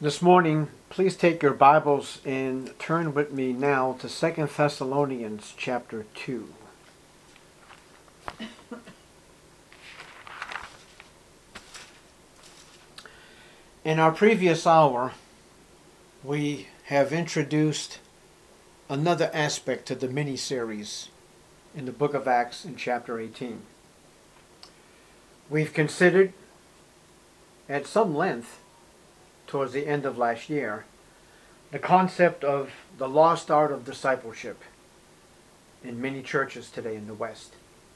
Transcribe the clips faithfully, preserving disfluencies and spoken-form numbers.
This morning, please take your Bibles and turn with me now to Second Thessalonians chapter two. In our previous hour, we have introduced another aspect to the mini-series in the book of Acts in chapter eighteen. We've considered at some length towards the end of last year, the concept of the lost art of discipleship in many churches today in the West,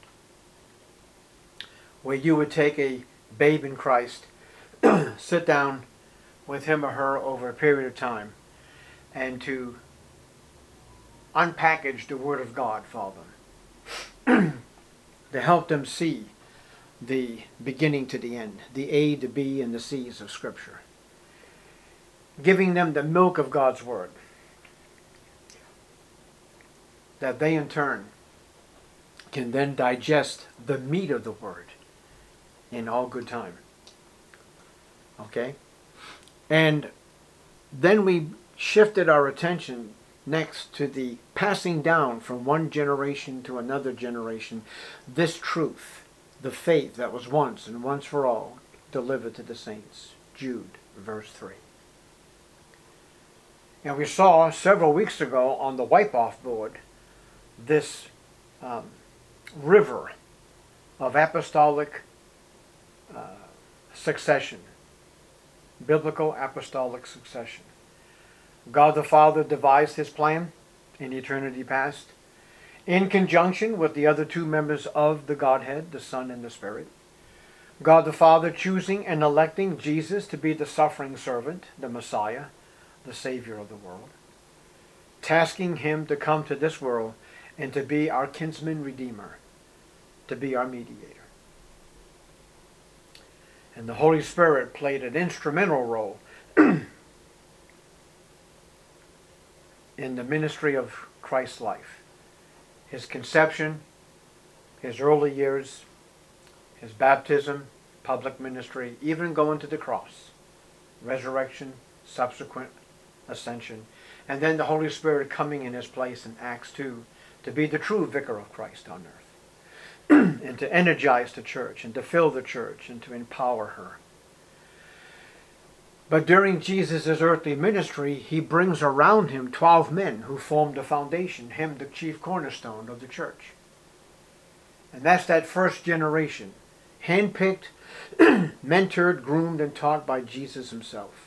where you would take a babe in Christ, sit down with him or her over a period of time, and to unpackage the Word of God for them, to help them see the beginning to the end, the A, the B, and the C's of Scripture, giving them the milk of God's Word, that they in turn can then digest the meat of the Word in all good time. Okay? And then we shifted our attention next to the passing down from one generation to another generation, this truth, the faith that was once and once for all delivered to the saints. Jude, verse three. And we saw several weeks ago on the wipe-off board this um, river of apostolic uh, succession, biblical apostolic succession. God the Father devised his plan in eternity past in conjunction with the other two members of the Godhead, the Son and the Spirit. God the Father choosing and electing Jesus to be the suffering servant, the Messiah, the Savior of the world, tasking him to come to this world and to be our kinsman redeemer, to be our mediator. And the Holy Spirit played an instrumental role in the ministry of Christ's life. His conception, his early years, his baptism, public ministry, even going to the cross, resurrection, subsequent ascension, and then the Holy Spirit coming in his place in Acts two to be the true vicar of Christ on earth and to energize the church and to fill the church and to empower her. But during Jesus' earthly ministry, he brings around him twelve men who formed the foundation, him the chief cornerstone of the church. And that's that first generation, handpicked, mentored, groomed, and taught by Jesus himself.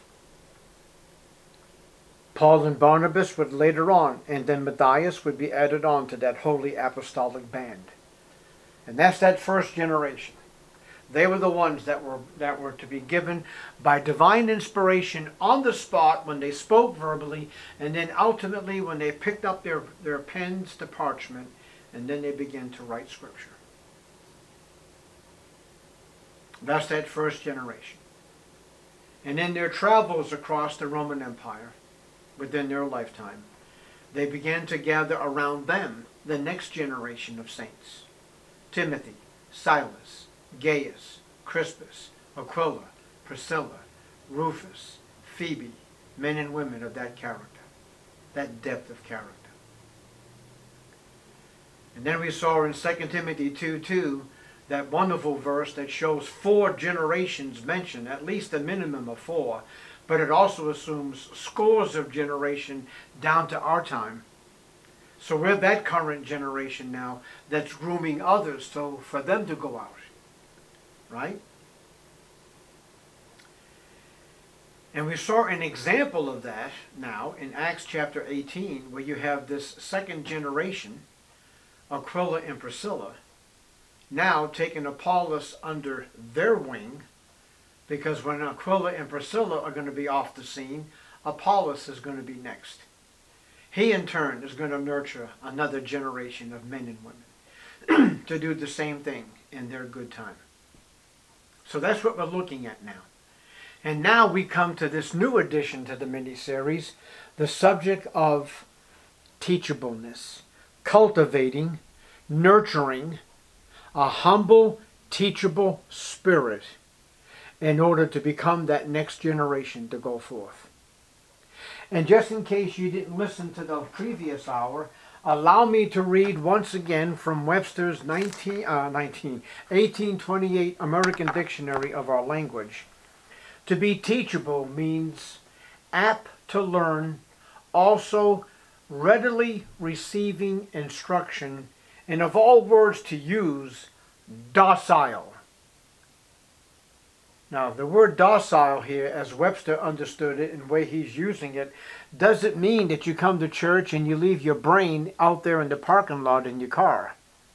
Paul and Barnabas would later on, and then Matthias would be added on to that holy apostolic band. And that's that first generation. They were the ones that were that were to be given by divine inspiration on the spot when they spoke verbally, and then ultimately when they picked up their, their pens to parchment, and then they began to write Scripture. That's that first generation. And in their travels across the Roman Empire, within their lifetime, they began to gather around them the next generation of saints. Timothy, Silas, Gaius, Crispus, Aquila, Priscilla, Rufus, Phoebe, men and women of that character, that depth of character. And then we saw in Second Timothy two two that wonderful verse that shows four generations mentioned, at least a minimum of four, but it also assumes scores of generation down to our time. So we're that current generation now that's grooming others so for them to go out. Right? And we saw an example of that now in Acts chapter eighteen, where you have this second generation, Aquila and Priscilla, now taking Apollos under their wing, because when Aquila and Priscilla are going to be off the scene, Apollos is going to be next. He in turn is going to nurture another generation of men and women to do the same thing in their good time. So that's what we're looking at now. And now we come to this new addition to the mini-series, the subject of teachableness, cultivating, nurturing a humble, teachable spirit in order to become that next generation to go forth. And just in case you didn't listen to the previous hour, allow me to read once again from Webster's nineteen, uh, nineteen, eighteen twenty-eight American Dictionary of our language. To be teachable means apt to learn, also readily receiving instruction, and of all words to use, docile. Now, the word docile here, as Webster understood it and the way he's using it, doesn't mean that you come to church and you leave your brain out there in the parking lot in your car.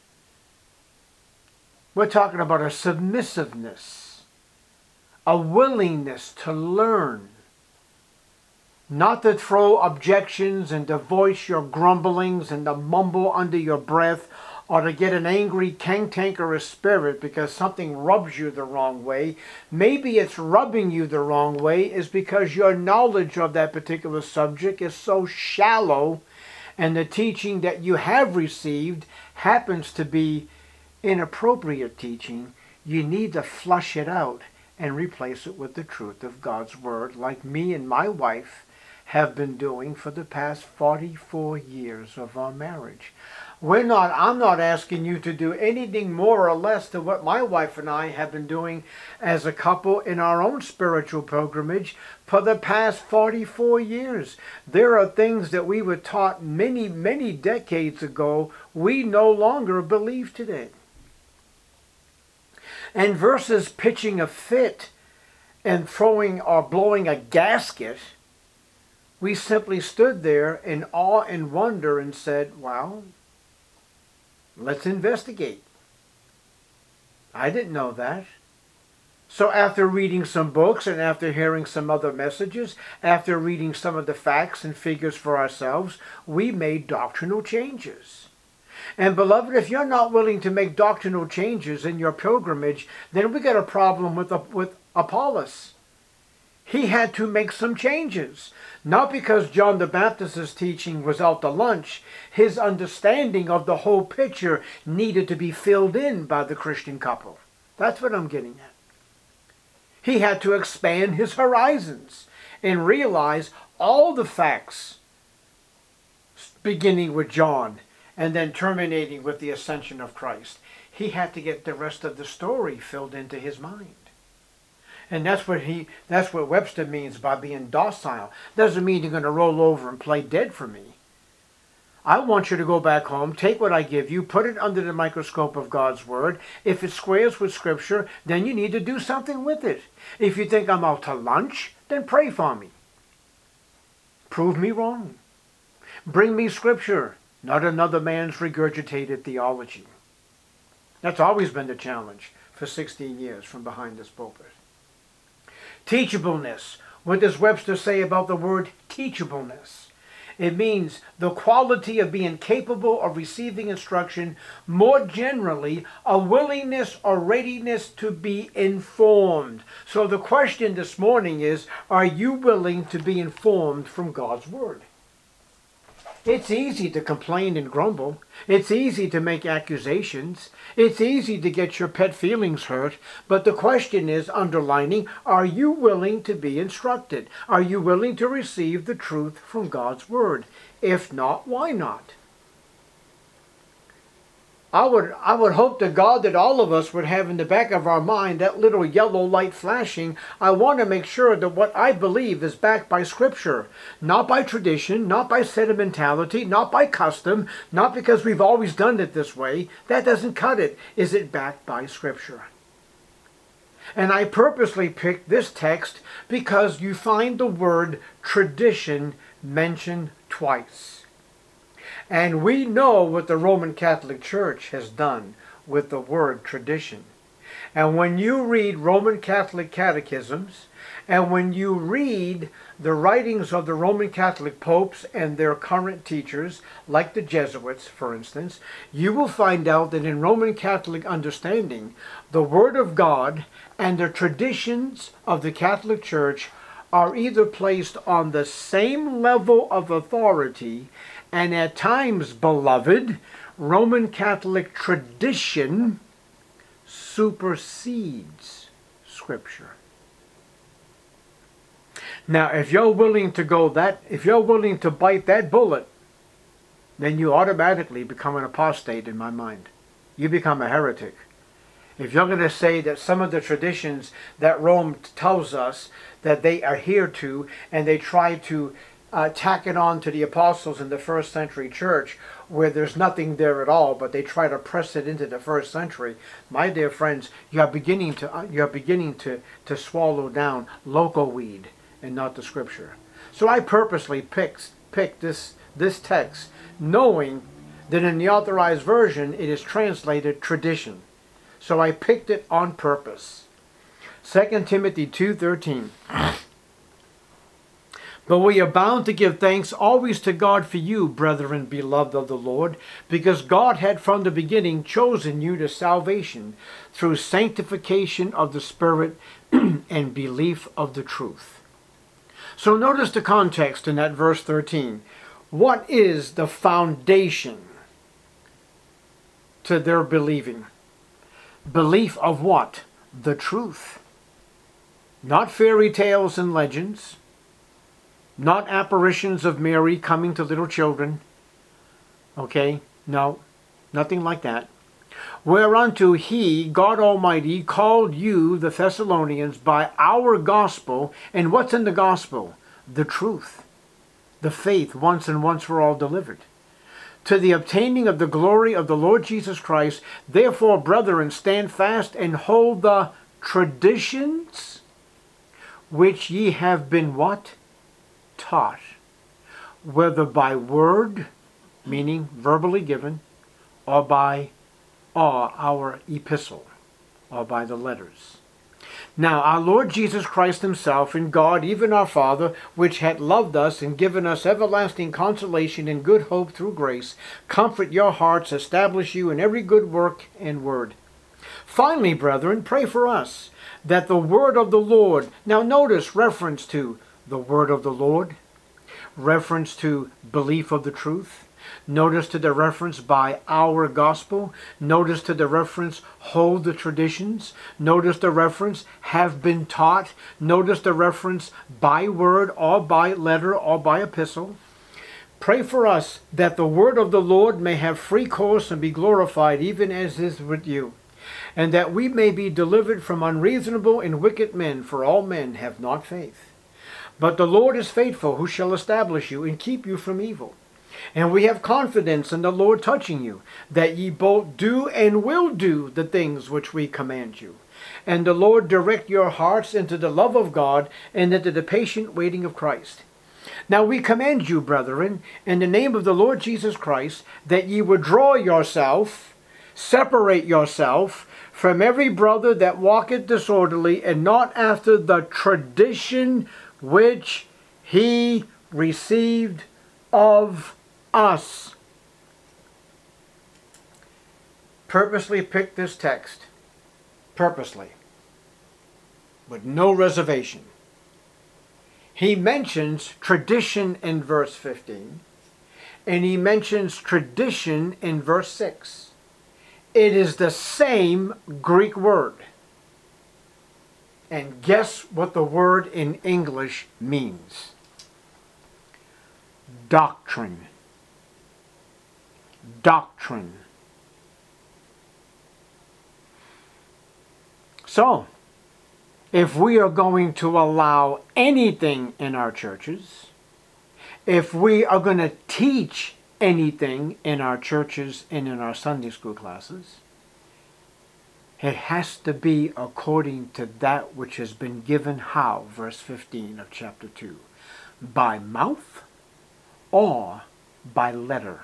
We're talking about a submissiveness, a willingness to learn, not to throw objections and to voice your grumblings and to mumble under your breath, or to get an angry cantankerous spirit because something rubs you the wrong way. Maybe it's rubbing you the wrong way is because your knowledge of that particular subject is so shallow, and the teaching that you have received happens to be inappropriate teaching. You need to flush it out and replace it with the truth of God's Word, like me and my wife have been doing for the past forty-four years of our marriage. We're not, I'm not asking you to do anything more or less than what my wife and I have been doing as a couple in our own spiritual pilgrimage for the past forty-four years. There are things that we were taught many, many decades ago we no longer believe today. And versus pitching a fit and throwing or blowing a gasket, we simply stood there in awe and wonder and said, well, let's investigate. I didn't know that. So after reading some books and after hearing some other messages, after reading some of the facts and figures for ourselves, we made doctrinal changes. And beloved, if you're not willing to make doctrinal changes in your pilgrimage, then we got a problem with, with Apollos. He had to make some changes. Not because John the Baptist's teaching was out to lunch. His understanding of the whole picture needed to be filled in by the Christian couple. That's what I'm getting at. He had to expand his horizons and realize all the facts, beginning with John and then terminating with the ascension of Christ. He had to get the rest of the story filled into his mind. And that's what he that's what Webster means by being docile. Doesn't mean you're going to roll over and play dead for me. I want you to go back home, take what I give you, put it under the microscope of God's Word. If it squares with Scripture, then you need to do something with it. If you think I'm out to lunch, then pray for me. Prove me wrong. Bring me Scripture, not another man's regurgitated theology. That's always been the challenge for sixteen years from behind this pulpit. Teachableness. What does Webster say about the word teachableness? It means the quality of being capable of receiving instruction, more generally, a willingness or readiness to be informed. So the question this morning is, are you willing to be informed from God's Word? It's easy to complain and grumble. It's easy to make accusations. It's easy to get your pet feelings hurt. But the question is, underlining, are you willing to be instructed? Are you willing to receive the truth from God's Word? If not, why not? I would, I would hope to God that all of us would have in the back of our mind that little yellow light flashing. I want to make sure that what I believe is backed by Scripture. Not by tradition, not by sentimentality, not by custom, not because we've always done it this way. That doesn't cut it. Is it backed by Scripture? And I purposely picked this text because you find the word tradition mentioned twice. And we know what the Roman Catholic Church has done with the word tradition. And when you read Roman Catholic catechisms, and when you read the writings of the Roman Catholic popes and their current teachers, like the Jesuits, for instance, you will find out that in Roman Catholic understanding, the Word of God and the traditions of the Catholic Church are either placed on the same level of authority, and at times, beloved, Roman Catholic tradition supersedes Scripture. Now, if you're willing to go that, if you're willing to bite that bullet, then you automatically become an apostate in my mind. You become a heretic. If you're going to say that some of the traditions that Rome tells us that they adhere to, and they try to uh, tack it on to the apostles in the first century church, where there's nothing there at all, but they try to press it into the first century, my dear friends, you're beginning to uh, you're beginning to to swallow down local weed and not the scripture. So I purposely picked picked this this text, knowing that in the Authorized Version it is translated tradition. So I picked it on purpose. Second Timothy two thirteen. But we are bound to give thanks always to God for you, brethren, beloved of the Lord, because God had from the beginning chosen you to salvation through sanctification of the Spirit and belief of the truth. So notice the context in that verse thirteen. What is the foundation to their believing? Belief of what? The truth. Not fairy tales and legends. Not apparitions of Mary coming to little children. Okay? No. Nothing like that. Whereunto he, God Almighty, called you, the Thessalonians, by our gospel. And what's in the gospel? The truth. The faith once and once for all delivered. To the obtaining of the glory of the Lord Jesus Christ. Therefore, brethren, stand fast and hold the traditions which ye have been what? Taught. Whether by word, meaning verbally given, or by or our epistle, or by the letters. Now our Lord Jesus Christ himself, and God, even our Father, which hath loved us and given us everlasting consolation and good hope through grace, comfort your hearts, establish you in every good work and word. Finally, brethren, pray for us, that the word of the Lord, now notice reference to the word of the Lord, reference to belief of the truth, notice to the reference by our gospel, notice to the reference hold the traditions, notice the reference have been taught, notice the reference by word or by letter or by epistle. Pray for us that the word of the Lord may have free course and be glorified, even as is with you, and that we may be delivered from unreasonable and wicked men, for all men have not faith. But the Lord is faithful, who shall establish you and keep you from evil. And we have confidence in the Lord touching you, that ye both do and will do the things which we command you. And the Lord direct your hearts into the love of God and into the patient waiting of Christ. Now we command you, brethren, in the name of the Lord Jesus Christ, that ye withdraw yourself, separate yourself from every brother that walketh disorderly, and not after the tradition which he received of us. Purposely picked this text, purposely, with no reservation. He mentions tradition in verse fifteen, and he mentions tradition in verse six. It is the same Greek word. And guess what the word in English means? Doctrine. Doctrine. So, if we are going to allow anything in our churches, if we are going to teach anything in our churches and in our Sunday school classes, it has to be according to that which has been given how? Verse fifteen of chapter two. By mouth or by letter.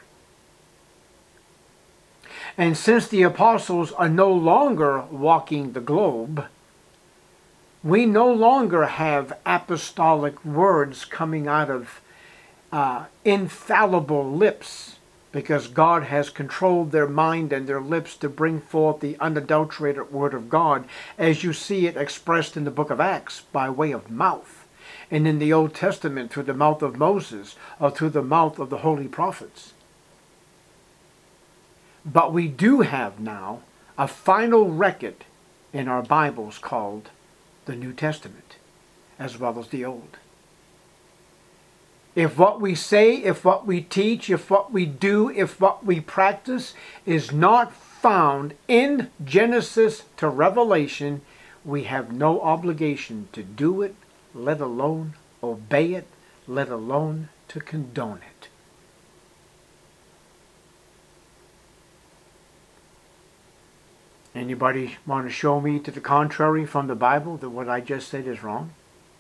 And since the apostles are no longer walking the globe, we no longer have apostolic words coming out of uh, infallible lips, because God has controlled their mind and their lips to bring forth the unadulterated word of God, as you see it expressed in the book of Acts by way of mouth, and in the Old Testament through the mouth of Moses or through the mouth of the holy prophets. But we do have now a final record in our Bibles called the New Testament, as well as the Old. If what we say, if what we teach, if what we do, if what we practice is not found in Genesis to Revelation, we have no obligation to do it, let alone obey it, let alone to condone it. Anybody want to show me to the contrary from the Bible that what I just said is wrong?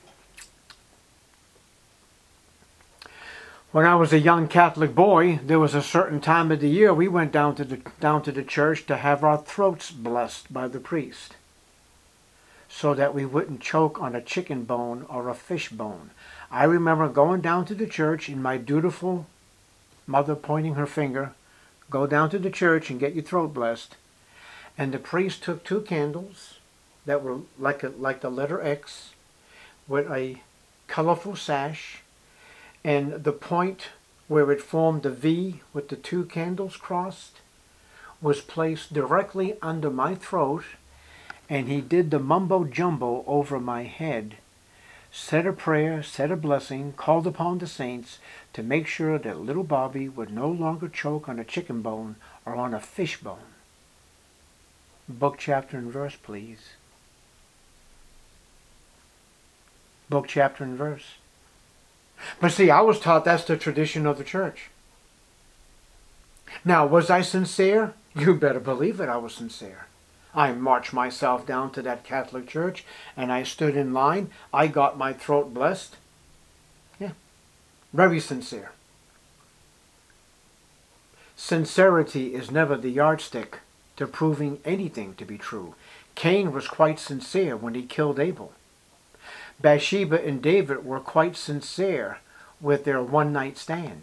When I was a young Catholic boy, there was a certain time of the year we went down to the down to the church to have our throats blessed by the priest, so that we wouldn't choke on a chicken bone or a fish bone. I remember going down to the church and my dutiful mother pointing her finger, go down to the church and get your throat blessed. And the priest took two candles that were like a, like the letter X with a colorful sash, and the point where it formed the V with the two candles crossed was placed directly under my throat, and he did the mumbo jumbo over my head, said a prayer, said a blessing, called upon the saints to make sure that little Bobby would no longer choke on a chicken bone or on a fish bone. Book, chapter, and verse, please. Book, chapter, and verse. But see, I was taught that's the tradition of the church. Now, was I sincere? You better believe it, I was sincere. I marched myself down to that Catholic church, and I stood in line. I got my throat blessed. Yeah, very sincere. Sincerity is never the yardstick to proving anything to be true. Cain was quite sincere when he killed Abel. Bathsheba and David were quite sincere with their one-night stand.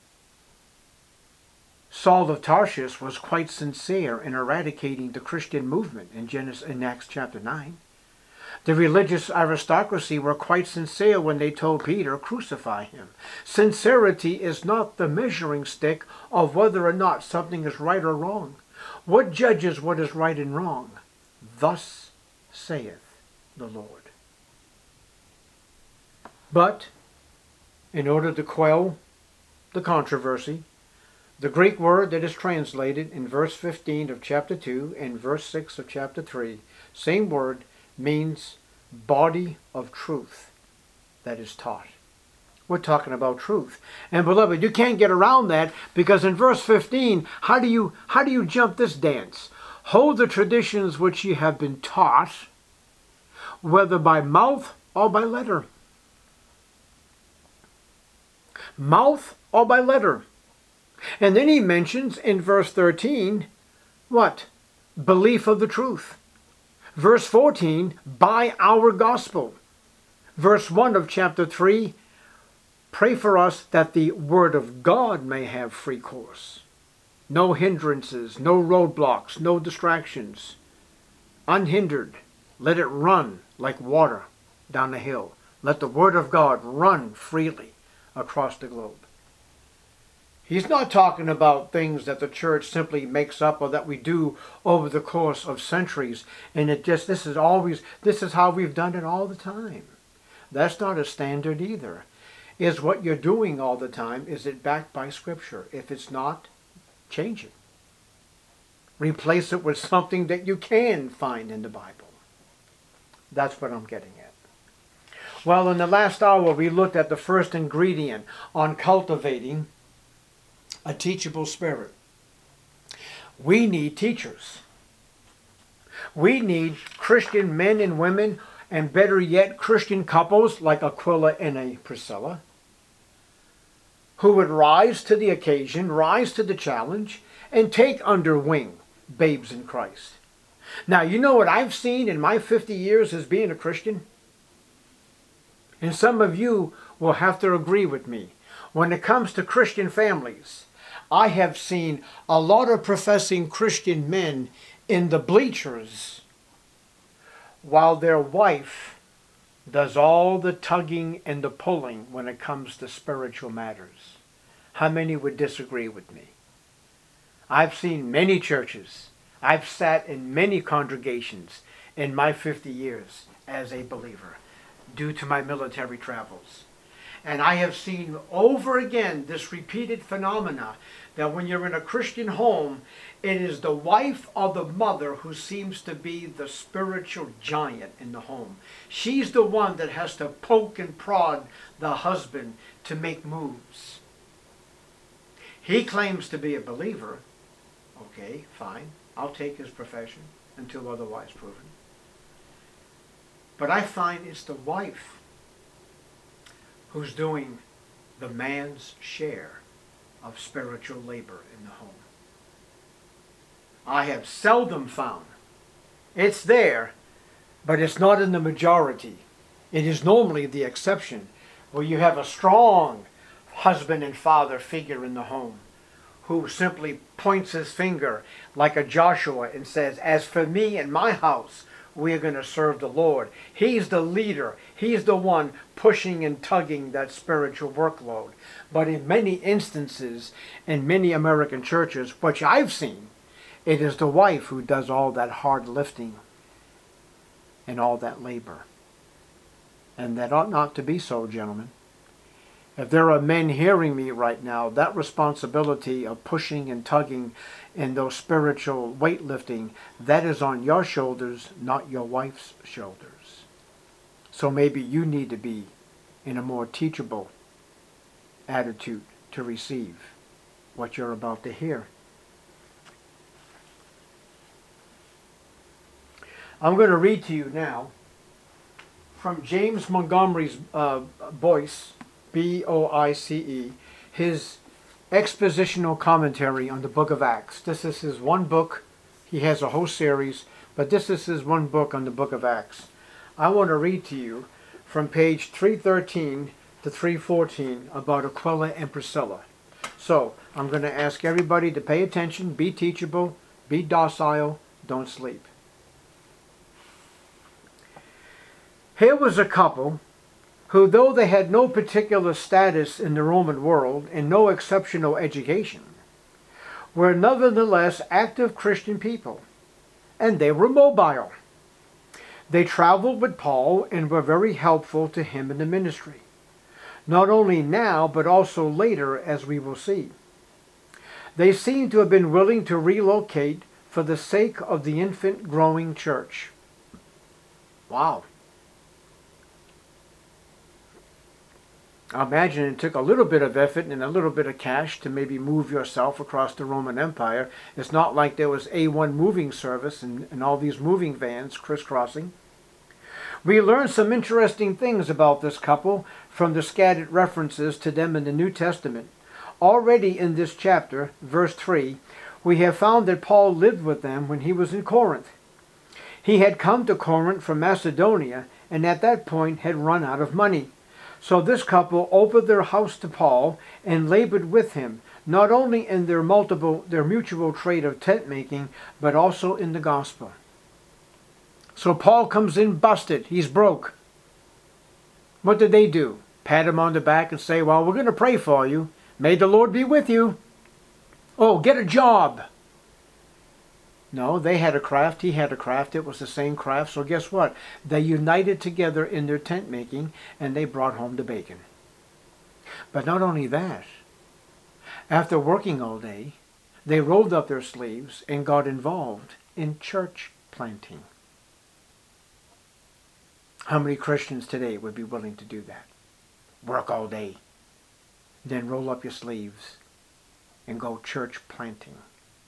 Saul of Tarshish was quite sincere in eradicating the Christian movement in Genesis, in Acts chapter nine. The religious aristocracy were quite sincere when they told Peter, crucify him. Sincerity is not the measuring stick of whether or not something is right or wrong. What judges what is right and wrong? Thus saith the Lord. But, in order to quell the controversy, the Greek word that is translated in verse fifteen of chapter two and verse six of chapter three, same word, means body of truth that is taught. We're talking about truth. And beloved, you can't get around that, because in verse fifteen, how do you how do you jump this dance? Hold the traditions which ye have been taught, whether by mouth or by letter. Mouth or by letter. And then he mentions in verse thirteen, what? Belief of the truth. Verse fourteen, by our gospel. Verse one of chapter three, pray for us that the word of God may have free course. No hindrances, no roadblocks, no distractions. Unhindered, let it run like water down the hill. Let the word of God run freely across the globe. He's not talking about things that the church simply makes up or that we do over the course of centuries, and it just, this is always, this is how we've done it all the time. That's not a standard either. Is what you're doing all the time, is it backed by Scripture? If it's not, change it. Replace it with something that you can find in the Bible. That's what I'm getting at. Well, in the last hour, we looked at the first ingredient on cultivating a teachable spirit. We need teachers. We need Christian men and women, and better yet, Christian couples like Aquila and a Priscilla, who would rise to the occasion, rise to the challenge, and take under wing babes in Christ. Now, you know what I've seen in my fifty years as being a Christian? And some of you will have to agree with me. When it comes to Christian families, I have seen a lot of professing Christian men in the bleachers while their wife does all the tugging and the pulling when it comes to spiritual matters. How many would disagree with me? I've seen many churches. I've sat in many congregations in my fifty years as a believer due to my military travels. And I have seen over again this repeated phenomena that when you're in a Christian home, it is the wife or the mother who seems to be the spiritual giant in the home. She's the one that has to poke and prod the husband to make moves. He claims to be a believer. Okay, fine. I'll take his profession until otherwise proven. But I find it's the wife who's doing the man's share of spiritual labor in the home. I have seldom found. It's there, but it's not in the majority. It is normally the exception, where you have a strong husband and father figure in the home who simply points his finger like a Joshua and says, as for me and my house, we are going to serve the Lord. He's the leader. He's the one pushing and tugging that spiritual workload. But in many instances, in many American churches, which I've seen, it is the wife who does all that hard lifting and all that labor. And that ought not to be so, gentlemen. If there are men hearing me right now, that responsibility of pushing and tugging and those spiritual weightlifting, that is on your shoulders, not your wife's shoulders. So maybe you need to be in a more teachable attitude to receive what you're about to hear. I'm going to read to you now from James Montgomery's uh, Boice, B O I C E, his expositional commentary on the book of Acts. This is his one book. He has a whole series, but this is his one book on the book of Acts. I want to read to you from page three thirteen to three fourteen about Aquila and Priscilla. So, I'm going to ask everybody to pay attention, be teachable, be docile, don't sleep. Here was a couple who, though they had no particular status in the Roman world and no exceptional education, were nevertheless active Christian people, and they were mobile. They traveled with Paul and were very helpful to him in the ministry, not only now but also later, as we will see. They seem to have been willing to relocate for the sake of the infant growing church. Wow. I imagine it took a little bit of effort and a little bit of cash to maybe move yourself across the Roman Empire. It's not like there was A one moving service and, and all these moving vans crisscrossing. We learn some interesting things about this couple from the scattered references to them in the New Testament. Already in this chapter, verse three, we have found that Paul lived with them when he was in Corinth. He had come to Corinth from Macedonia and at that point had run out of money. So this couple opened their house to Paul and labored with him, not only in their multiple, their mutual trade of tent making, but also in the gospel. So Paul comes in busted. He's broke. What did they do? Pat him on the back and say, well, we're going to pray for you. May the Lord be with you. Oh, get a job. No, they had a craft, he had a craft, it was the same craft, so guess what? They united together in their tent making, and they brought home the bacon. But not only that, after working all day, they rolled up their sleeves and got involved in church planting. How many Christians today would be willing to do that? Work all day, then roll up your sleeves and go church planting.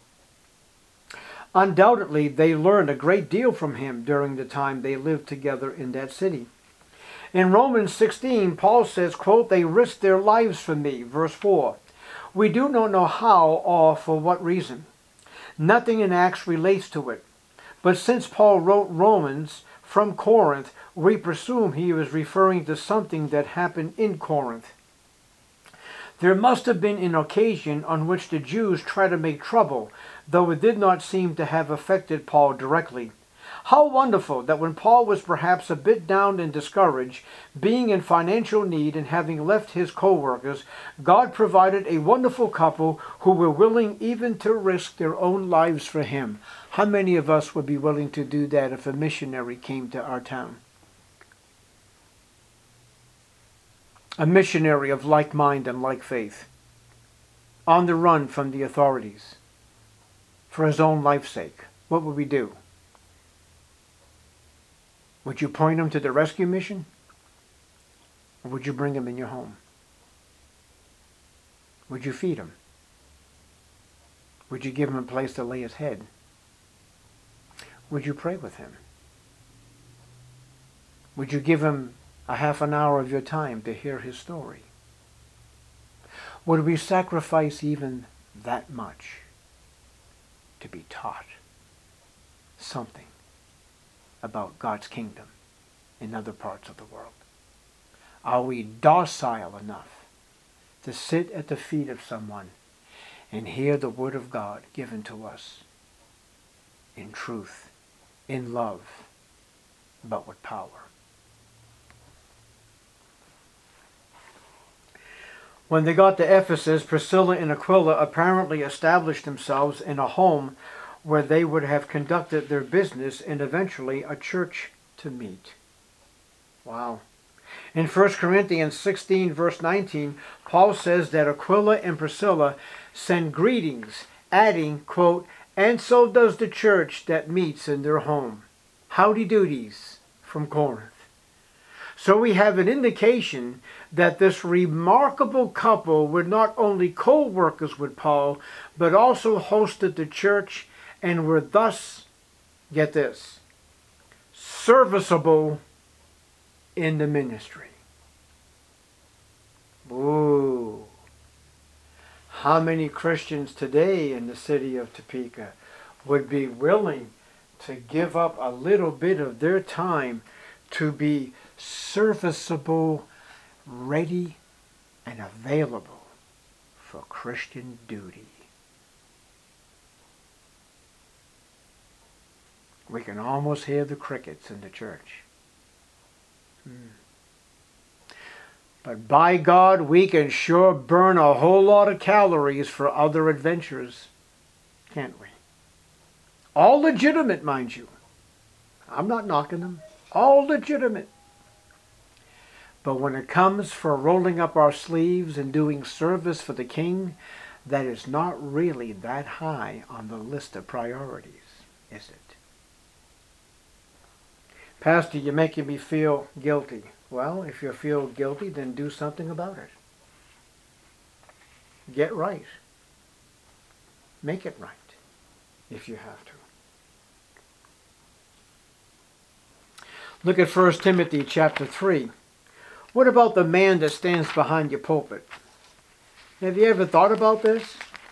Undoubtedly, they learned a great deal from him during the time they lived together in that city. In Romans sixteen, Paul says, quote, they risked their lives for me, verse four. We do not know how or for what reason. Nothing in Acts relates to it. But since Paul wrote Romans from Corinth, we presume he was referring to something that happened in Corinth. There must have been an occasion on which the Jews tried to make trouble, though it did not seem to have affected Paul directly. How wonderful that when Paul was perhaps a bit down and discouraged, being in financial need and having left his co-workers, God provided a wonderful couple who were willing even to risk their own lives for him. How many of us would be willing to do that if a missionary came to our town? a missionary of like mind and like faith, on the run from the authorities for his own life's sake, what would we do? Would you point him to the rescue mission? Or would you bring him in your home? Would you feed him? Would you give him a place to lay his head? Would you pray with him? Would you give him a half an hour of your time to hear his story? Would we sacrifice even that much to be taught something about God's kingdom in other parts of the world? Are we docile enough to sit at the feet of someone and hear the Word of God given to us in truth, in love, but with power? When they got to Ephesus, Priscilla and Aquila apparently established themselves in a home where they would have conducted their business and eventually a church to meet. Wow. In First Corinthians sixteen, verse nineteen, Paul says that Aquila and Priscilla send greetings, adding, quote, "And so does the church that meets in their home. Howdy doodies from Corinth." So we have an indication that this remarkable couple were not only co-workers with Paul, but also hosted the church and were thus, get this, serviceable in the ministry. Ooh. How many Christians today in the city of Topeka would be willing to give up a little bit of their time to be serviceable, ready, and available for Christian duty? We can almost hear the crickets in the church. Hmm. But by God, we can sure burn a whole lot of calories for other adventures, can't we? All legitimate, mind you. I'm not knocking them. All legitimate. But when it comes for rolling up our sleeves and doing service for the King, that is not really that high on the list of priorities, is it? Pastor, you're making me feel guilty. Well, if you feel guilty, then do something about it. Get right. Make it right, if you have to. Look at First Timothy chapter three. What about the man that stands behind your pulpit? Have you ever thought about this?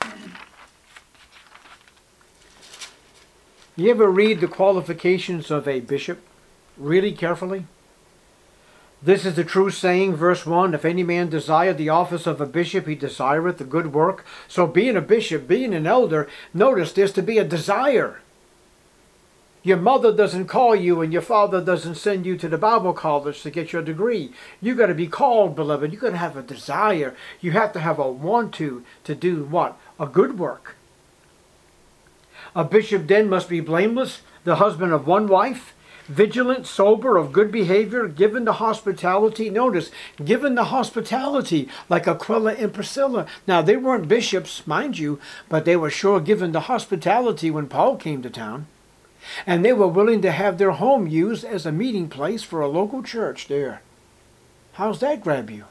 You ever read the qualifications of a bishop really carefully? This is the true saying, verse one, "If any man desire the office of a bishop, he desireth the good work." So being a bishop, being an elder, notice there's to be a desire. Your mother doesn't call you and your father doesn't send you to the Bible college to get your degree. You got to be called, beloved. You got to have a desire. You have to have a want to to do what? A good work. A bishop then must be blameless, the husband of one wife, vigilant, sober, of good behavior, given to hospitality. Notice, given to hospitality, like Aquila and Priscilla. Now, they weren't bishops, mind you, but they were sure given to hospitality when Paul came to town. And they were willing to have their home used as a meeting place for a local church there. How's that grab you?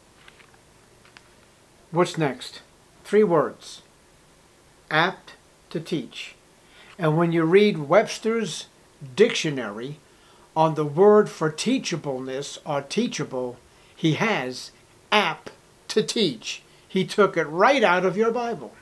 What's next? Three words. Apt to teach. And when you read Webster's dictionary on the word for teachableness or teachable, he has apt to teach. He took it right out of your Bible.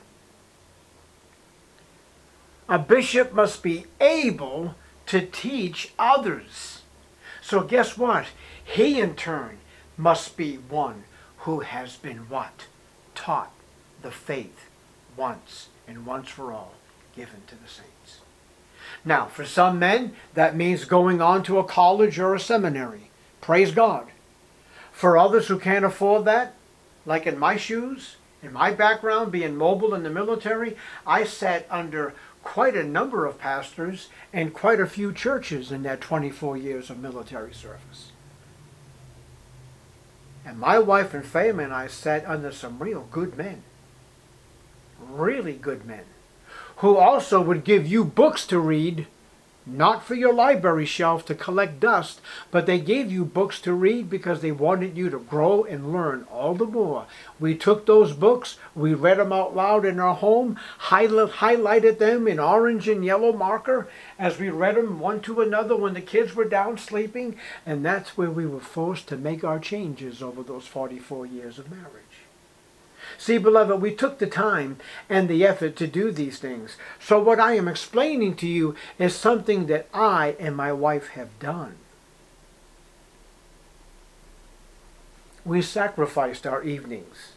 A bishop must be able to teach others. So guess what? He in turn must be one who has been what? Taught the faith once and once for all given to the saints. Now, for some men, that means going on to a college or a seminary. Praise God. For others who can't afford that, like in my shoes, in my background, being mobile in the military, I sat under quite a number of pastors and quite a few churches in that twenty-four years of military service. And my wife and Fayma and I sat under some real good men. Really good men. Who also would give you books to read, not for your library shelf to collect dust, but they gave you books to read because they wanted you to grow and learn all the more. We took those books, we read them out loud in our home, highlighted them in orange and yellow marker as we read them one to another when the kids were down sleeping, and that's where we were forced to make our changes over those forty-four years of marriage. See, beloved, we took the time and the effort to do these things. So what I am explaining to you is something that I and my wife have done. We sacrificed our evenings.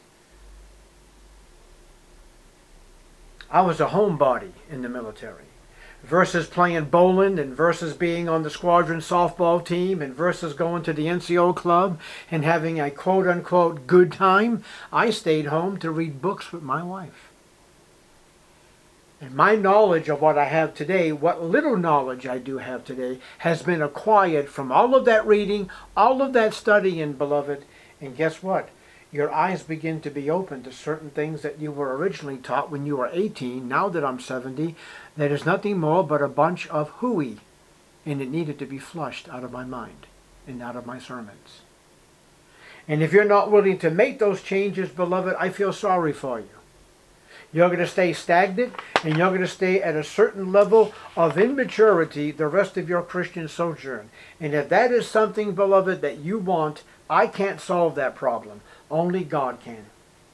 I was a homebody in the military. Versus playing bowling, and versus being on the squadron softball team, and versus going to the N C O club and having a quote-unquote good time, I stayed home to read books with my wife. And my knowledge of what I have today, what little knowledge I do have today, has been acquired from all of that reading, all of that studying, beloved. And guess what? Your eyes begin to be open to certain things that you were originally taught when you were eighteen. Now that I'm seventy, that is nothing more but a bunch of hooey. And it needed to be flushed out of my mind and out of my sermons. And if you're not willing to make those changes, beloved, I feel sorry for you. You're going to stay stagnant, and you're going to stay at a certain level of immaturity the rest of your Christian sojourn. And if that is something, beloved, that you want, I can't solve that problem. Only God can.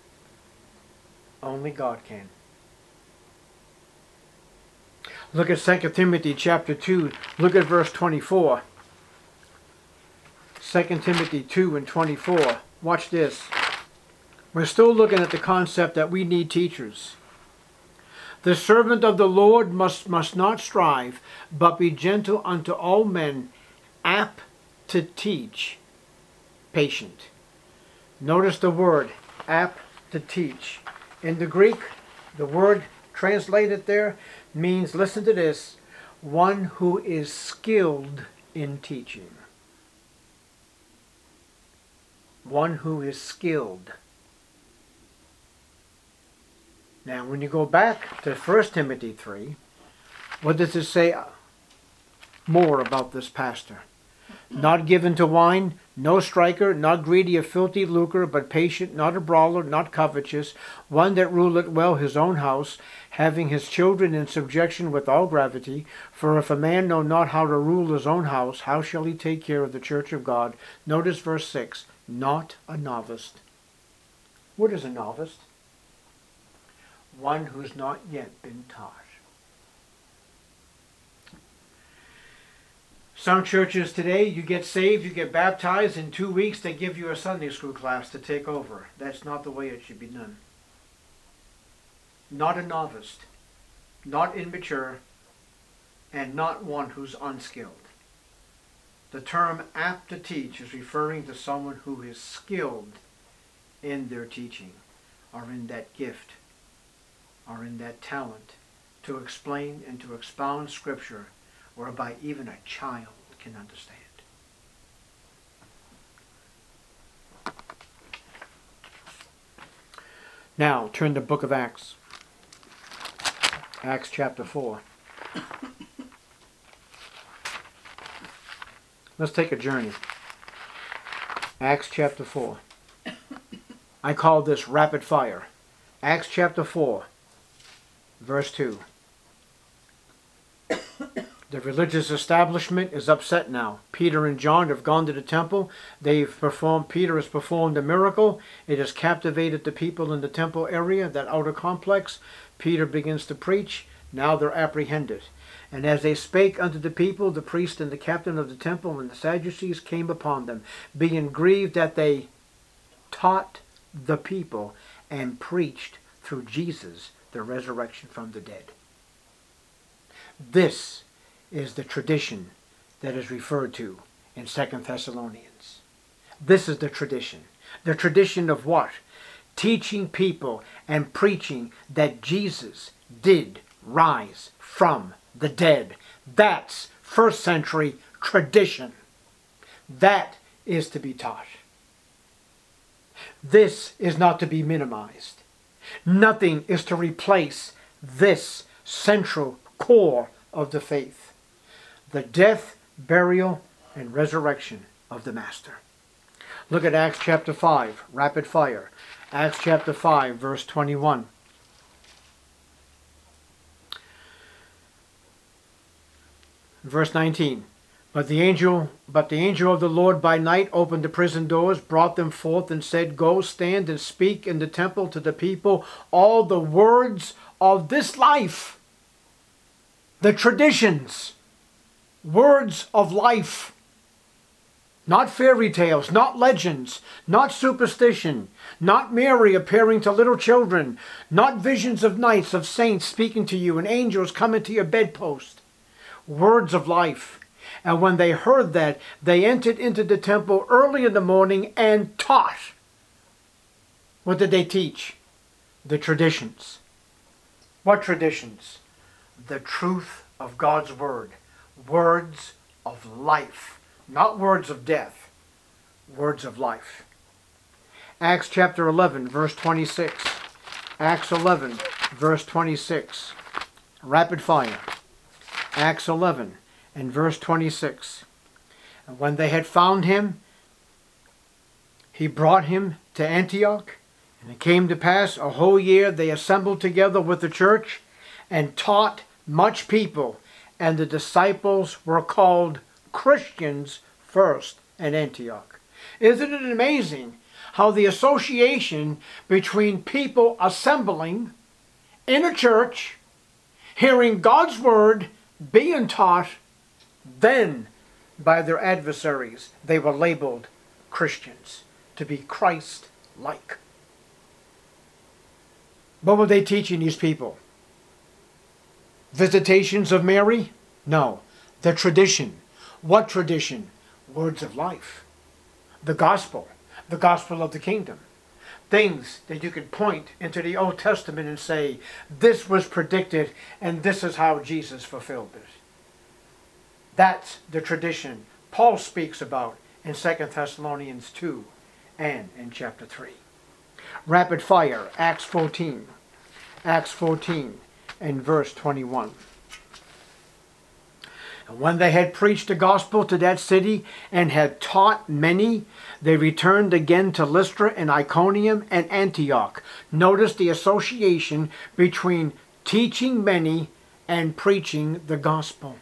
Only God can. Look at Second Timothy chapter two. Look at verse twenty-four. Second Timothy two and twenty-four. Watch this. We're still looking at the concept that we need teachers. The servant of the Lord must, must not strive, but be gentle unto all men, apt to teach, patient. Notice the word, apt to teach. In the Greek, the word translated there means, listen to this, one who is skilled in teaching. One who is skilled. Now, when you go back to First Timothy three, what does it say more about this pastor? Not given to wine, no striker, not greedy of filthy lucre, but patient, not a brawler, not covetous, one that ruleth well his own house, having his children in subjection with all gravity. For if a man know not how to rule his own house, how shall he take care of the church of God? Notice verse six, not a novice. What is a novice? One who's not yet been taught. Some churches today, you get saved, you get baptized, in two weeks they give you a Sunday school class to take over. That's not the way it should be done. Not a novice, not immature, and not one who's unskilled. The term apt to teach is referring to someone who is skilled in their teaching, or in that gift, or in that talent to explain and to expound Scripture whereby even a child can understand. Now, turn to the book of Acts. Acts chapter four. Let's take a journey. Acts chapter four. I call this rapid fire. Acts chapter four, verse two. The religious establishment is upset now. Peter and John have gone to the temple. They've performed, Peter has performed a miracle. It has captivated the people in the temple area, that outer complex. Peter begins to preach. Now they're apprehended. And as they spake unto the people, the priest and the captain of the temple and the Sadducees came upon them, being grieved that they taught the people and preached through Jesus the resurrection from the dead. This is the tradition that is referred to in Second Thessalonians. This is the tradition. The tradition of what? Teaching people and preaching that Jesus did rise from the dead. That's first century tradition. That is to be taught. This is not to be minimized. Nothing is to replace this central core of the faith: the death, burial, and resurrection of the Master. Look at Acts chapter five, rapid fire. Acts chapter five, verse twenty-one. Verse nineteen. But the angel, but the angel of the Lord by night opened the prison doors, brought them forth, and said, Go, stand and speak in the temple to the people all the words of this life. The traditions, words of life. Not fairy tales, not legends, not superstition, not Mary appearing to little children, not visions of nights of saints speaking to you and angels coming to your bedpost. Words of life. And when they heard that, they entered into the temple early in the morning and taught. What did they teach? The traditions. What traditions? The truth of God's word. Words of life. Not words of death. Words of life. Acts chapter eleven, verse twenty-six. Acts eleven, verse twenty-six. Rapid fire. Acts eleven. And verse twenty-six. And when they had found him, he brought him to Antioch. And it came to pass a whole year they assembled together with the church and taught much people. And the disciples were called Christians first at Antioch. Isn't it amazing how the association between people assembling in a church, hearing God's word, being taught, then, by their adversaries, they were labeled Christians, to be Christ-like. What were they teaching these people? Visitations of Mary? No. The tradition. What tradition? Words of life. The gospel. The gospel of the kingdom. Things that you could point into the Old Testament and say, this was predicted and this is how Jesus fulfilled it. That's the tradition Paul speaks about in Second Thessalonians two and in chapter three. Rapid fire, Acts fourteen. Acts fourteen and verse twenty-one. And when they had preached the gospel to that city and had taught many, they returned again to Lystra and Iconium and Antioch. Notice the association between teaching many and preaching the gospel.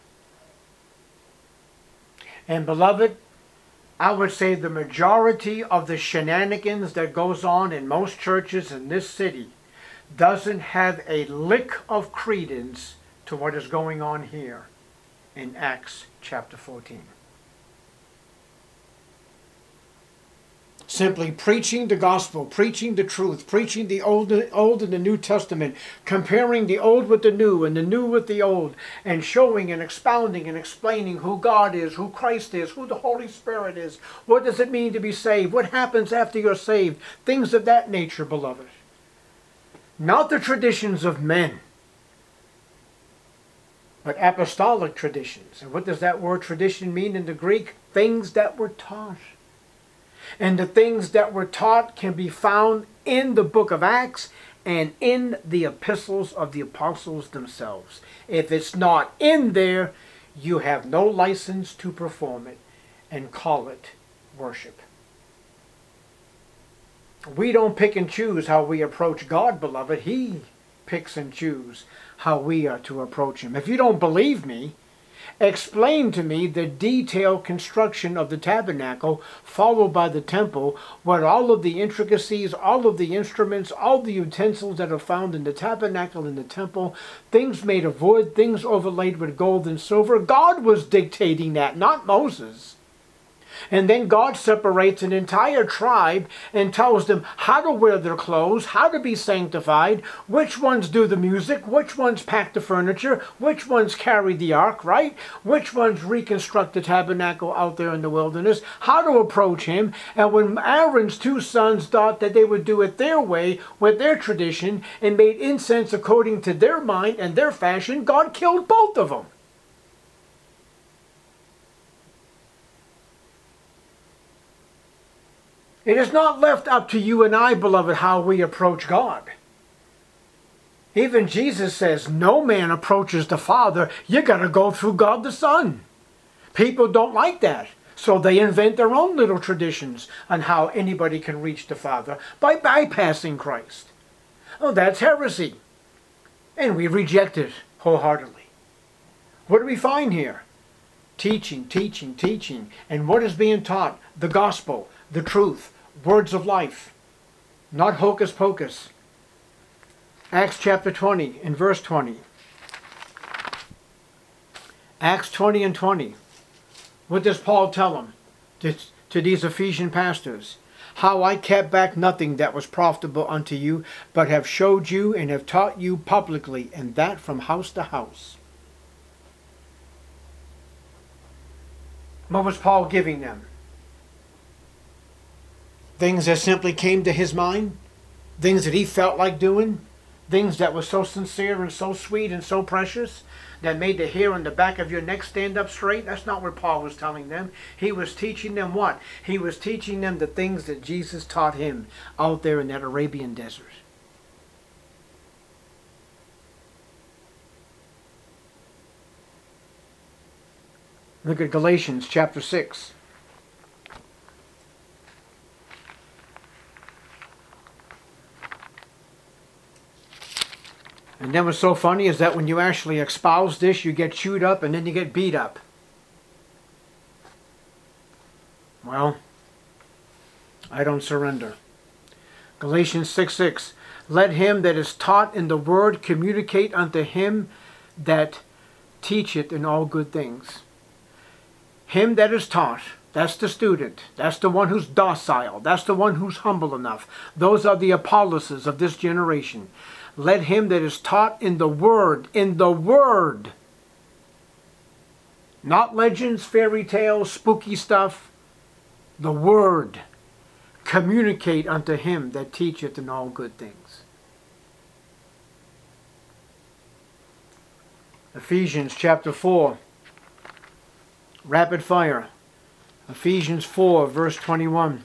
And beloved, I would say the majority of the shenanigans that goes on in most churches in this city doesn't have a lick of credence to what is going on here in Acts chapter fourteen. Simply preaching the gospel, preaching the truth, preaching the Old, Old and the New Testament, comparing the Old with the New and the New with the Old, and showing and expounding and explaining who God is, who Christ is, who the Holy Spirit is, what does it mean to be saved, what happens after you're saved, things of that nature, beloved. Not the traditions of men, but apostolic traditions. And what does that word tradition mean in the Greek? Things that were taught. And the things that were taught can be found in the book of Acts and in the epistles of the apostles themselves. If it's not in there, you have no license to perform it and call it worship. We don't pick and choose how we approach God, beloved. He picks and chooses how we are to approach him. If you don't believe me, explain to me the detailed construction of the tabernacle followed by the temple, where all of the intricacies, all of the instruments, all the utensils that are found in the tabernacle and the temple, things made of wood, things overlaid with gold and silver. God was dictating that, not Moses. And then God separates an entire tribe and tells them how to wear their clothes, how to be sanctified, which ones do the music, which ones pack the furniture, which ones carry the ark, right? Which ones reconstruct the tabernacle out there in the wilderness, how to approach him. And when Aaron's two sons thought that they would do it their way, with their tradition, and made incense according to their mind and their fashion, God killed both of them. It is not left up to you and I, beloved, how we approach God. Even Jesus says, no man approaches the Father. You got to go through God the Son. People don't like that. So they invent their own little traditions on how anybody can reach the Father by bypassing Christ. Oh, that's heresy. And we reject it wholeheartedly. What do we find here? Teaching, teaching, teaching. And what is being taught? The gospel, the truth, words of life. Not hocus pocus. Acts chapter twenty and verse twenty. Acts twenty and twenty. What does Paul tell them to, to these Ephesian pastors? How I kept back nothing that was profitable unto you, but have showed you and have taught you publicly, and that from house to house. What was Paul giving them? Things that simply came to his mind? Things that he felt like doing? Things that were so sincere and so sweet and so precious that made the hair on the back of your neck stand up straight? That's not what Paul was telling them. He was teaching them what? He was teaching them the things that Jesus taught him out there in that Arabian desert. Look at Galatians chapter six. And then what's so funny is that when you actually espouse this, you get chewed up and then you get beat up. Well, I don't surrender. Galatians six six. Let him that is taught in the word communicate unto him that teacheth in all good things. Him that is taught, that's the student. That's the one who's docile. That's the one who's humble enough. Those are the Apolloses of this generation. Let him that is taught in the Word, in the Word, not legends, fairy tales, spooky stuff, the Word, communicate unto him that teacheth in all good things. Ephesians chapter four, rapid fire. Ephesians four, verse twenty-one.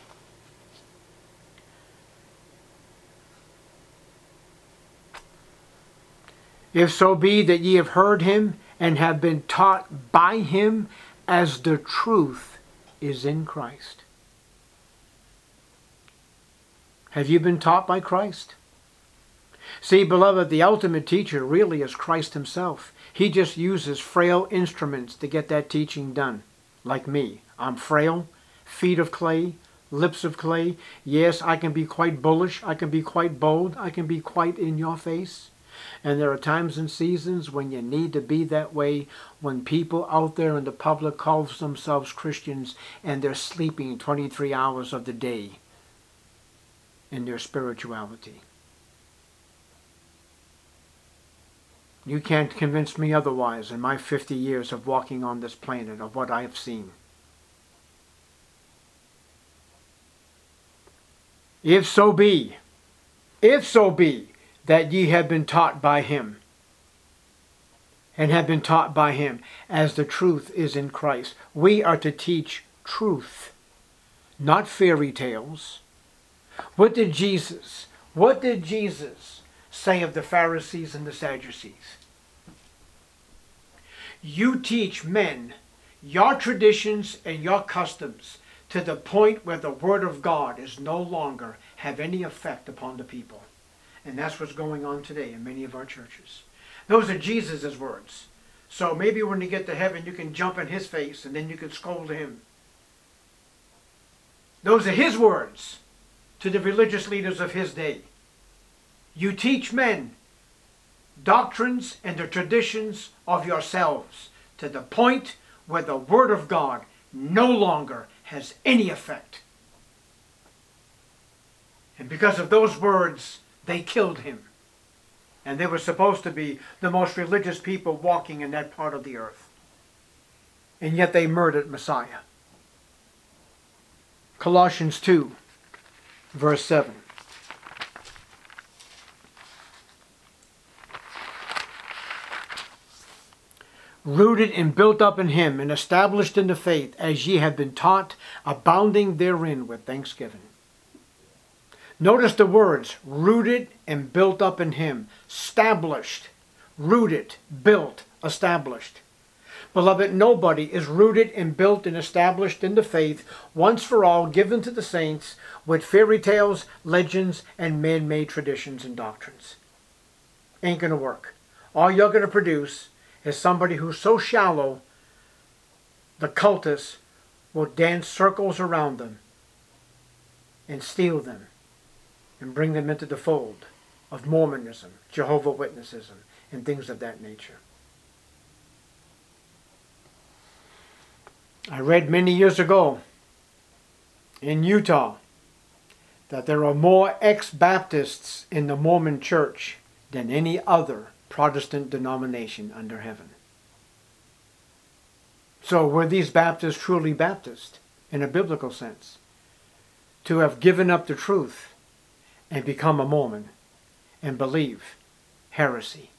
If so be that ye have heard him and have been taught by him as the truth is in Christ. Have you been taught by Christ? See, beloved, the ultimate teacher really is Christ himself. He just uses frail instruments to get that teaching done. Like me. I'm frail, feet of clay, lips of clay. Yes, I can be quite bullish. I can be quite bold. I can be quite in your face. And there are times and seasons when you need to be that way, when people out there in the public call themselves Christians and they're sleeping twenty-three hours of the day in their spirituality. You can't convince me otherwise in my fifty years of walking on this planet of what I have seen. If so be, if so be, that ye have been taught by him, and have been taught by him, as the truth is in Christ. We are to teach truth, not fairy tales. What did Jesus, what did Jesus say of the Pharisees and the Sadducees? You teach men your traditions and your customs to the point where the word of God is no longer have any effect upon the people. And that's what's going on today in many of our churches. Those are Jesus' words. So maybe when you get to heaven, you can jump in his face and then you can scold him. Those are his words to the religious leaders of his day. You teach men doctrines and the traditions of yourselves to the point where the word of God no longer has any effect. And because of those words, they killed him. And they were supposed to be the most religious people walking in that part of the earth. And yet they murdered Messiah. Colossians two, verse seven. rooted and built up in him, and established in the faith, as ye have been taught, abounding therein with thanksgiving. Notice the words, rooted and built up in him, established, rooted, built, established. Beloved, nobody is rooted and built and established in the faith, once for all given to the saints, with fairy tales, legends, and man-made traditions and doctrines. Ain't going to work. All you're going to produce is somebody who's so shallow, the cultists will dance circles around them and steal them and bring them into the fold of Mormonism, Jehovah's Witnessism, and things of that nature. I read many years ago in Utah that there are more ex-Baptists in the Mormon Church than any other Protestant denomination under heaven. So were these Baptists truly Baptist in a biblical sense? To have given up the truth and become a Mormon and believe heresy.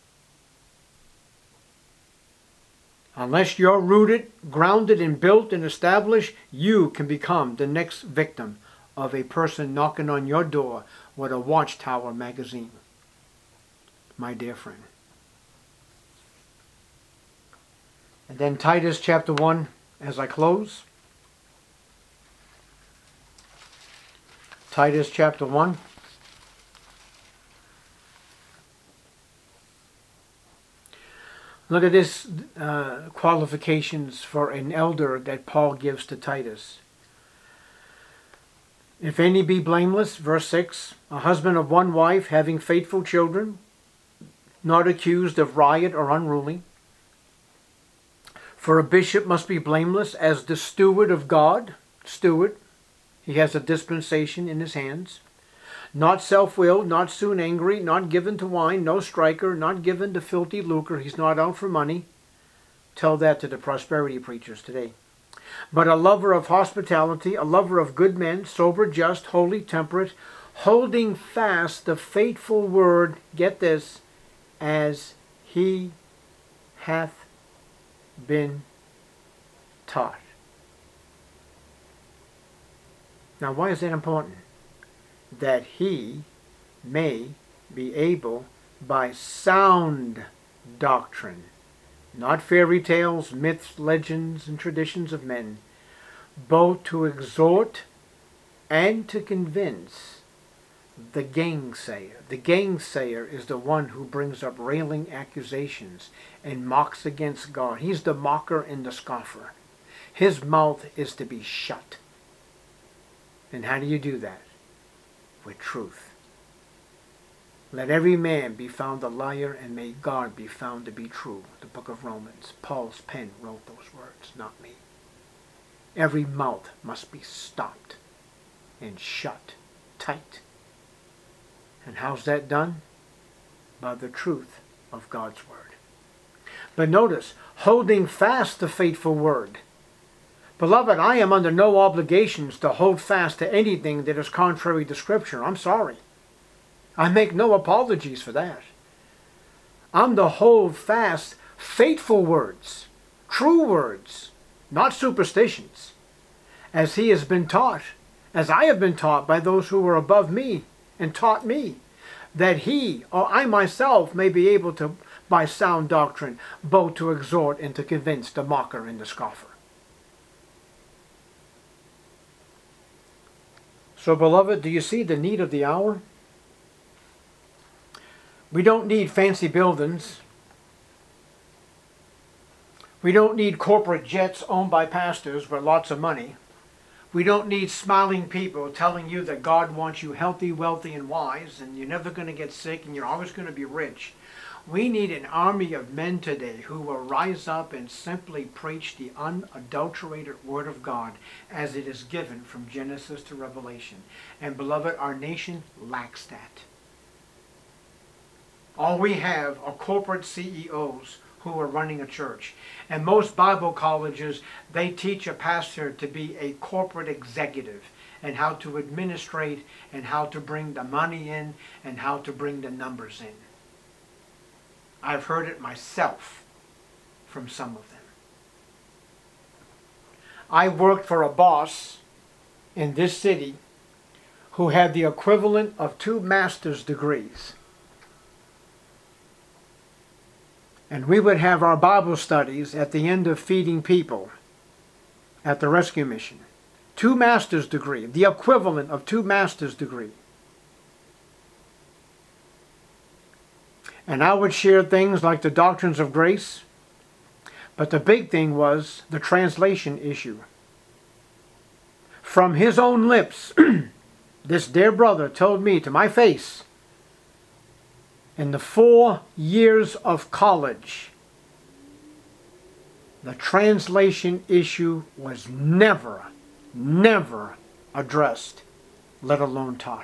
Unless you're rooted, grounded, and built and established, you can become the next victim of a person knocking on your door with a Watchtower magazine. My dear friend. And then Titus chapter one, as I close. Titus chapter one. Look at this uh, qualifications for an elder that Paul gives to Titus. If any be blameless, verse six, a husband of one wife, having faithful children, not accused of riot or unruly. For a bishop must be blameless as the steward of God. Steward. He has a dispensation in his hands. Not self-willed, not soon angry, not given to wine, no striker, not given to filthy lucre. He's not out for money. Tell that to the prosperity preachers today. But a lover of hospitality, a lover of good men, sober, just, holy, temperate, holding fast the faithful word, get this, as he hath been taught. Now, why is that important? That he may be able, by sound doctrine, not fairy tales, myths, legends, and traditions of men, both to exhort and to convince the gangsayer. The gangsayer is the one who brings up railing accusations and mocks against God. He's the mocker and the scoffer. His mouth is to be shut. And how do you do that? With truth. Let every man be found a liar, and may God be found to be true. The book of Romans. Paul's pen wrote those words, not me. Every mouth must be stopped and shut tight. And how's that done? By the truth of God's word. But notice, holding fast the faithful word. Beloved, I am under no obligations to hold fast to anything that is contrary to Scripture. I'm sorry. I make no apologies for that. I'm to hold fast faithful words, true words, not superstitions, as he has been taught, as I have been taught by those who were above me and taught me, that he, or I myself, may be able to, by sound doctrine, both to exhort and to convince the mocker and the scoffer. So, beloved, do you see the need of the hour? We don't need fancy buildings. We don't need corporate jets owned by pastors with lots of money. We don't need smiling people telling you that God wants you healthy, wealthy, and wise, and you're never going to get sick, and you're always going to be rich. We need an army of men today who will rise up and simply preach the unadulterated Word of God as it is given from Genesis to Revelation. And beloved, our nation lacks that. All we have are corporate C E Os who are running a church. And most Bible colleges, they teach a pastor to be a corporate executive and how to administrate and how to bring the money in and how to bring the numbers in. I've heard it myself. from some of them. I worked for a boss in this city who had the equivalent of two master's degrees. And we would have our Bible studies at the end of feeding people at the rescue mission. Two master's degree, the equivalent of two master's degree. And I would share things like the doctrines of grace, but the big thing was the translation issue. From his own lips, this dear brother told me to my face, in the four years of college, the translation issue was never, never addressed, let alone taught.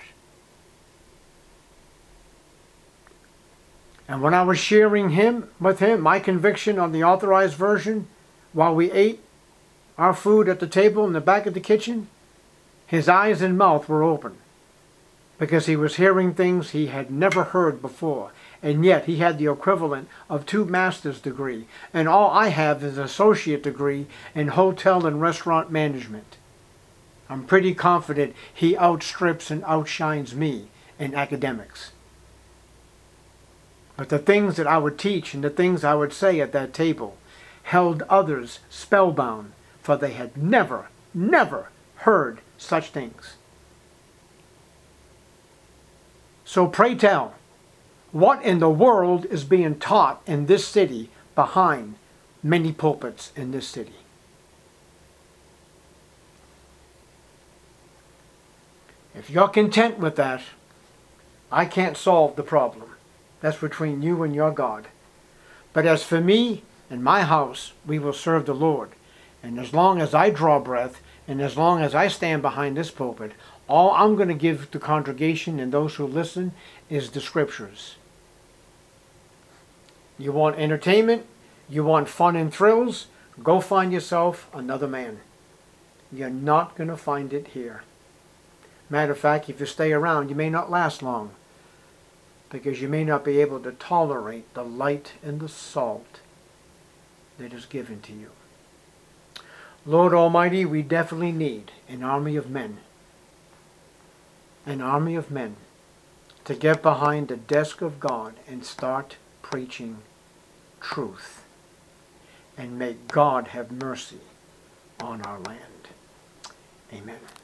And when I was sharing him with him, my conviction on the Authorized Version, while we ate our food at the table in the back of the kitchen, his eyes and mouth were open, because he was hearing things he had never heard before. And yet he had the equivalent of two master's degree. And all I have is an associate degree in hotel and restaurant management. I'm pretty confident he outstrips and outshines me in academics. But the things that I would teach and the things I would say at that table held others spellbound, for they had never, never heard such things. So pray tell, what in the world is being taught in this city behind many pulpits in this city? If you're content with that, I can't solve the problem. That's between you and your God. But as for me and my house, we will serve the Lord. And as long as I draw breath, and as long as I stand behind this pulpit, all I'm going to give the congregation and those who listen is the Scriptures. You want entertainment? You want fun and thrills? Go find yourself another man. You're not going to find it here. Matter of fact, if you stay around, you may not last long, because you may not be able to tolerate the light and the salt that is given to you. Lord Almighty, we definitely need an army of men. An army of men to get behind the desk of God and start preaching truth. And may God have mercy on our land. Amen.